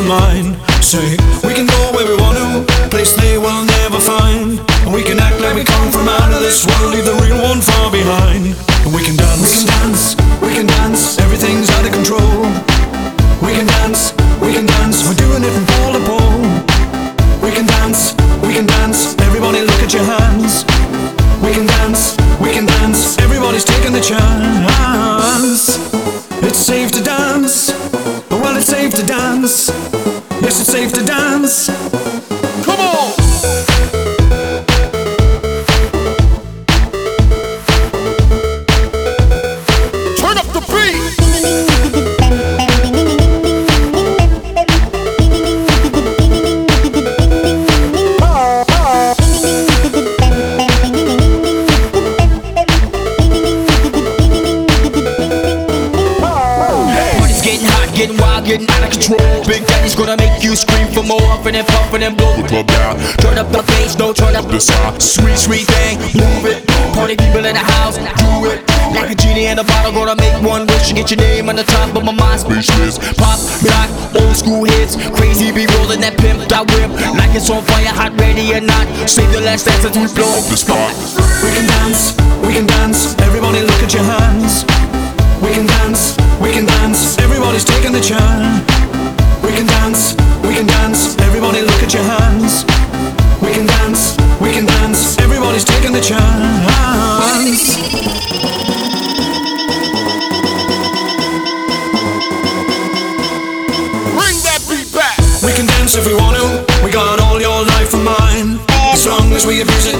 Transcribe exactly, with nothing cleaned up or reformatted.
mine. Say, we can go where we want to, place they will never find. And we can act like we come from out of this world, leave the real one far behind. And we can dance, we can dance, we can dance, everything's out of control. We can dance, we can dance, we're doing it from pole to pole. We can dance, we can dance, everybody look at your hands. We can dance, we can dance, everybody's taking the chance. It's safe to dance, well it's safe to dance. Yes, it's safe to dance. Come on! Turn up the beat! Getting wild, getting out of control. Big Daddy's gonna make you scream for more. Huffing and puffing and blow the club down. Turn up the bass, no turn up the sound. Sweet, sweet thing, move it. Party people in the house, do it. Like a genie in a bottle, gonna make one wish and get your name on the top of my mind. Speechless, pop, rock, old school hits. Crazy be rolling that pimp, that whip. Like it's on fire, hot, ready or not. Save the last dance as we blow up the spot. We can dance, we can dance. Everybody look at your hands. We can dance, we can dance, everybody's taking the chance. We can dance, we can dance, everybody look at your hands. We can dance, we can dance, everybody's taking the chance. Bring that beat back. We can dance if we want to, we got all your life and mine. As long as we abuse it